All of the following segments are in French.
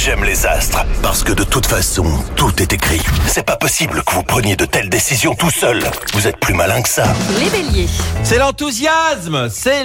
J'aime les astres, parce que de toute façon, tout est écrit. C'est pas possible que vous preniez de telles décisions tout seul. Vous êtes plus malin que ça. Les béliers. C'est l'enthousiasme.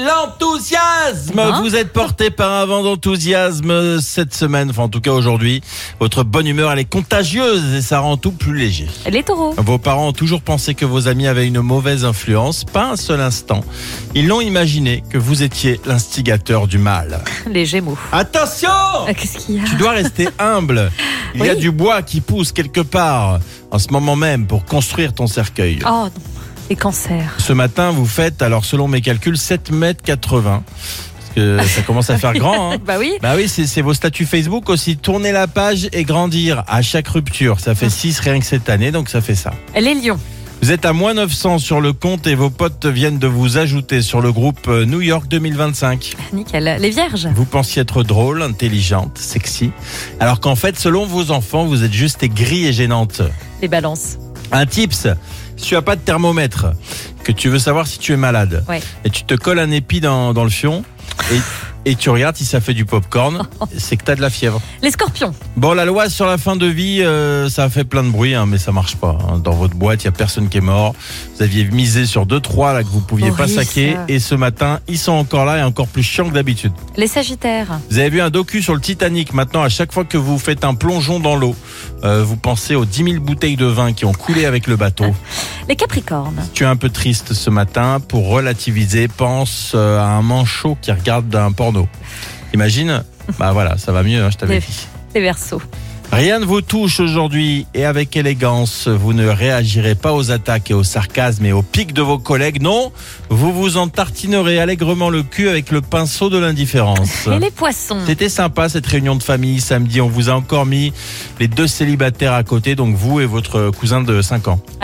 Hein? Vous êtes porté par un vent d'enthousiasme cette semaine, enfin en tout cas aujourd'hui. Votre bonne humeur, elle est contagieuse et ça rend tout plus léger. Les taureaux. Vos parents ont toujours pensé que vos amis avaient une mauvaise influence, pas un seul instant. Ils l'ont imaginé que vous étiez l'instigateur du mal. Les gémeaux. Attention! Qu'est-ce qu'il y a? Tu dois rester humble. Il y a Oui. du bois qui pousse quelque part en ce moment même pour construire ton cercueil. Oh non. Les cancers. Ce matin, vous faites, alors selon mes calculs, 7,80 m. Parce que ça commence à faire grand. Hein. Bah oui. Bah oui, c'est vos statuts Facebook aussi. Tourner la page et grandir à chaque rupture. Ça fait 6 rien que cette année, donc ça fait ça. Les lions. Vous êtes à moins 900 sur le compte et vos potes viennent de vous ajouter sur le groupe New York 2025. Nickel. Les vierges. Vous pensiez être drôle, intelligente, sexy, alors qu'en fait, selon vos enfants, vous êtes juste aigrie et gênante. Les balances. Un tips, si tu as pas de thermomètre, que tu veux savoir si tu es malade, Ouais. et tu te colles un épi dans le fion, et tu regardes si ça fait du popcorn, c'est que tu as de la fièvre. Les scorpions. Bon, la loi sur la fin de vie, ça a fait plein de bruit, mais ça marche pas. Dans votre boîte, il y a personne qui est mort. Vous aviez misé sur 2-3 là que vous pouviez pas Horrible, saquer, ça. et ce matin, ils sont encore là et encore plus chiants que d'habitude. Les sagittaires. Vous avez vu un docu sur le Titanic. Maintenant, à chaque fois que vous faites un plongeon dans l'eau, vous pensez aux 10 000 bouteilles de vin qui ont coulé avec le bateau. Les capricornes. Tu es un peu triste ce matin. Pour relativiser, pense à un manchot qui regarde un porno. Imagine, bah voilà, ça va mieux, hein, je t'avais dit. Les verseaux. Rien ne vous touche aujourd'hui et avec élégance, vous ne réagirez pas aux attaques et aux sarcasmes et aux pics de vos collègues. Non, vous vous en tartinerez allègrement le cul avec le pinceau de l'indifférence. Et les poissons. C'était sympa cette réunion de famille samedi. On vous a encore mis les 2 célibataires à côté, donc vous et votre cousin de 5 ans.